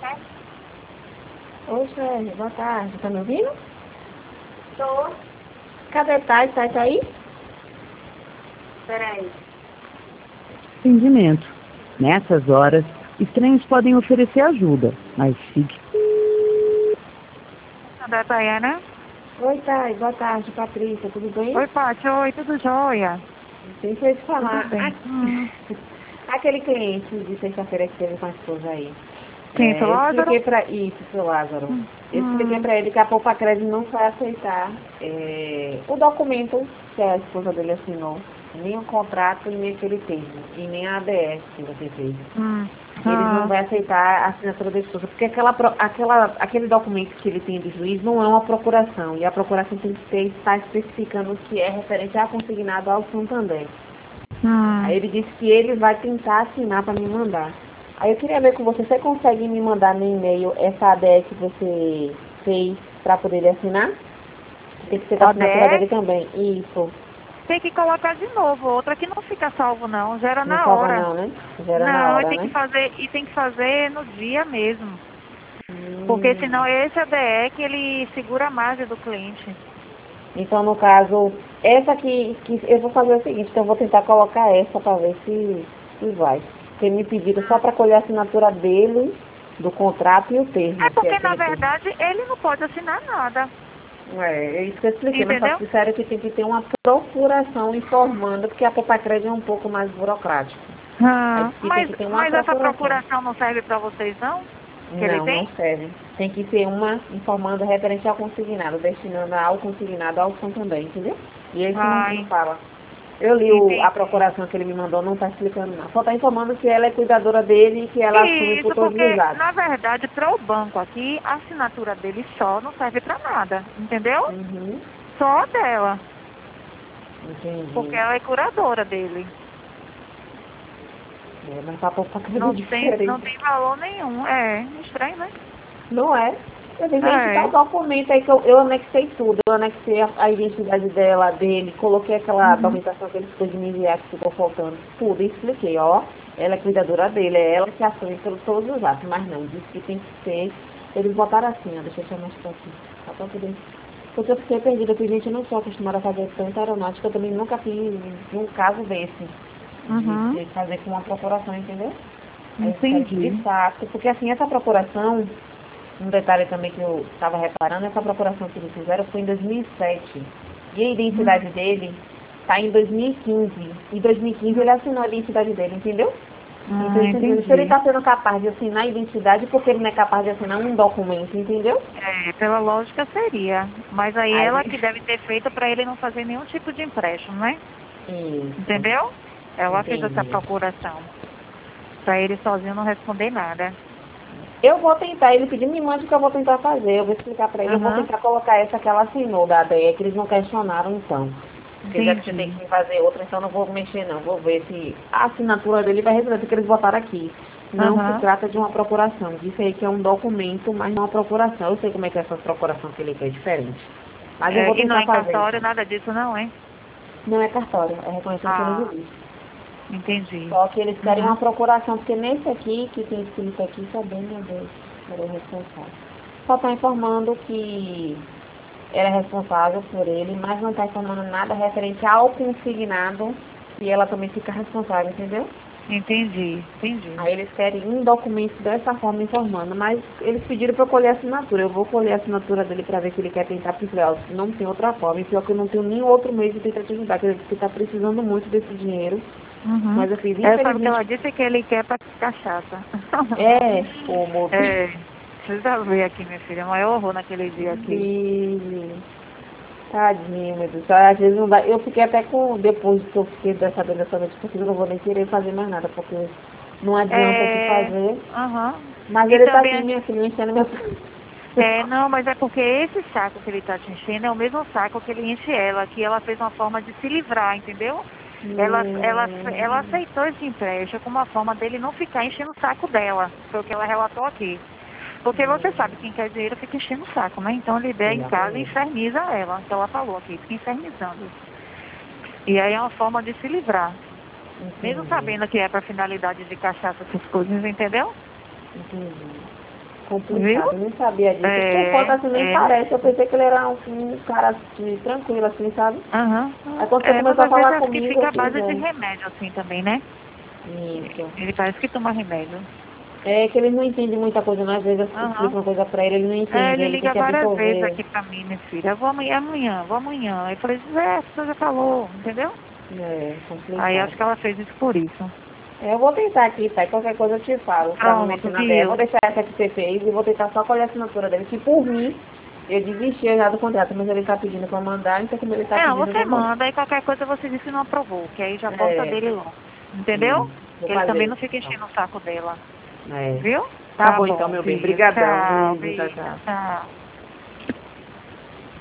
Oi, Sérgio, boa tarde. Tá me ouvindo? Tô. Cadê Thay? Thay tá aí? Peraí. Atendimento. Nessas horas, estranhos podem oferecer ajuda, mas fique. Da Tayana? Oi, Thay, boa tarde, Patrícia, tudo bem? Oi, Paty. Oi, tudo jóia? Deixa eu te falar. Tudo bem. Aquele cliente de sexta-feira que teve com a esposa aí. Sim, seu Eu Lázaro? expliquei pra isso, seu Lázaro. Eu expliquei pra ele que a Poupa Crédito não vai aceitar o documento que a esposa dele assinou, nem o contrato, nem aquele termo, e nem a ADS que você fez. Eles não vão aceitar a assinatura da esposa, porque aquele documento que ele tem do juiz não é uma procuração, e a procuração tem que estar especificando que é referente a consignado ao Santander. Aí ele disse que ele vai tentar assinar para me mandar. Aí eu queria ver com você, você consegue me mandar no e-mail essa ADS que você fez para poder ele assinar? Tem que ser com a assinatura dele também. Isso. Tem que colocar de novo outra que não fica salvo, não. Gera Não na salva hora. não, né? Gera na Não, hora, tem né? que fazer, e tem que fazer no dia mesmo. Porque senão esse ADE que ele segura a margem do cliente. Então, no caso, essa aqui, que eu vou fazer o seguinte, então eu vou tentar colocar essa para ver se vai. Porque me pediram só para colher a assinatura dele, do contrato e o termo. É porque, na aquele termo. verdade, ele não pode assinar nada. É isso que eu expliquei, Entendeu? mas só que disseram que tem que ter uma procuração informando, porque a Poupa Crédito é um pouco mais burocrático. Aí diz que tem que ter uma Mas essa procuração. procuração não serve para vocês, não? Que ele Não, tem? não serve. Tem que ter uma informando referente ao consignado, destinando ao consignado ao Santander, entendeu? E é isso que não fala. Eu li a procuração que ele me mandou, não está explicando nada. Só está informando que ela é cuidadora dele e que ela assume por Isso, todos porque, os lados. na verdade, para o banco aqui, a assinatura dele só não serve para nada, entendeu? Uhum, Só a dela, entendi. porque ela é curadora dele. É, mas para Poupa Crédito é diferente. Não tem valor nenhum. É estranho, né? Não é? Eu tenho que identificar o documento aí que eu anexei tudo. Eu anexei a identidade dele, coloquei aquela documentação que ele ficou de me enviar que ficou faltando. Tudo, e expliquei, ó. Ela é cuidadora dele, é ela que assume por todos os atos, mas não, disse que tem que ser. Eles botaram assim, ó, deixa eu chamar isso aqui. Só pra poder. Porque eu fiquei perdida, porque gente, eu não sou acostumada a fazer tanta aeronáutica, eu também nunca fiz um caso desse. De fazer com uma procuração, entendeu? Entendi. De fato, porque assim, essa procuração, um detalhe também que eu estava reparando, essa procuração que eles fizeram foi em 2007. E a identidade dele está em 2015. Em 2015 ele assinou a identidade dele, entendeu? Então, se ele está sendo capaz de assinar a identidade, porque ele não é capaz de assinar um documento, entendeu? É, pela lógica seria. Mas aí ela que deve ter feito para ele não fazer nenhum tipo de empréstimo, né? Isso. Entendeu? Ela fez essa Entendi. procuração. Para ele sozinho não responder nada. Eu vou tentar, ele pediu, me mande que eu vou tentar fazer. Eu vou explicar para ele, eu vou tentar colocar essa que ela assinou da ADE, que eles não questionaram então. Porque já que você tem que fazer outra, então não vou mexer não. Vou ver se a assinatura dele vai resolver, porque eles botaram aqui. Não se trata de uma procuração. Disse aí que é um documento, mas não uma procuração. Eu sei como é que é essa procuração que ele fez, diferente. Mas eu vou tentar e não é fazer. cartório, nada disso não, hein? Não é cartório, é reconhecido pelo juiz. Entendi. Só que eles querem uma procuração, porque nesse aqui, que tem escrito aqui, também, meu Deus, era o responsável. Só está informando que era responsável por ele, mas não está informando nada referente ao consignado, e ela também fica responsável, entendeu? Entendi. Aí eles querem um documento dessa forma informando, mas eles pediram para eu colher a assinatura. Eu vou colher a assinatura dele para ver se ele quer tentar, porque não tem outra forma. E pior que eu não tenho nenhum outro meio de tentar te ajudar, porque ele está precisando muito desse dinheiro. Mas eu fiz, Sabe o que infelizmente... ela disse que ele quer para cachaça. Ô moço. Você já viu aqui, minha filha, o maior horror naquele dia aqui. Tadinho, meu Deus. Às vezes não dá. Eu fiquei até com, depois que eu fiquei sabendo dessa noite, porque eu não vou nem querer fazer mais nada, porque não adianta o que fazer. Mas ele tá aqui, minha filha, enchendo meu... Não, mas é porque esse saco que ele tá te enchendo é o mesmo saco que ele enche ela, que ela fez uma forma de se livrar, entendeu? Ela aceitou esse empréstimo como uma forma dele não ficar enchendo o saco dela, foi o que ela relatou aqui. Porque você sabe, quem quer dinheiro fica enchendo o saco, né? Então ele der em casa e inferniza ela, que ela falou aqui, fica infernizando. E aí é uma forma de se livrar. Mesmo sabendo que é para finalidade de cachaça essas coisas, entendeu? Entendi. Complicado, eu nem sabia disso. É, Por conta assim nem é. parece. Eu pensei que ele era um cara assim, tranquilo, assim, sabe? Aham. Aí quando você Mas começou a às vezes falar acho que comigo, fica eu à base de fiz, remédio, assim, também, né? isso. Ele parece que toma remédio. É que ele não entende muita coisa, né? Às vezes eu explico Aham. uma coisa pra ele, ele não entende, Ele ele tem liga que várias vezes absorver. aqui pra mim, minha filha. Eu vou vou amanhã. Eu falei, você já falou, entendeu? É, Aí complicado. acho que ela fez isso por isso. Eu vou tentar aqui, tá? Qualquer coisa eu te falo. Pra não mexer Pronto, na DR. Vou viu? deixar essa que você fez e vou tentar só colher a assinatura dele. Que por mim, eu desisti já do contrato, mas ele tá pedindo pra mandar, então como ele tá Não, pedindo, eu você vou mandar. manda e qualquer coisa você diz que não aprovou, que aí já corta É, dele logo. Entendeu? vou Que ele também fazer não isso, fica então. enchendo o saco dela. É. Viu? Tá Tá bom então, bom, meu bem. filho. Brigadão. Tchau, Beijo, tchau, beijo, tchau. tchau.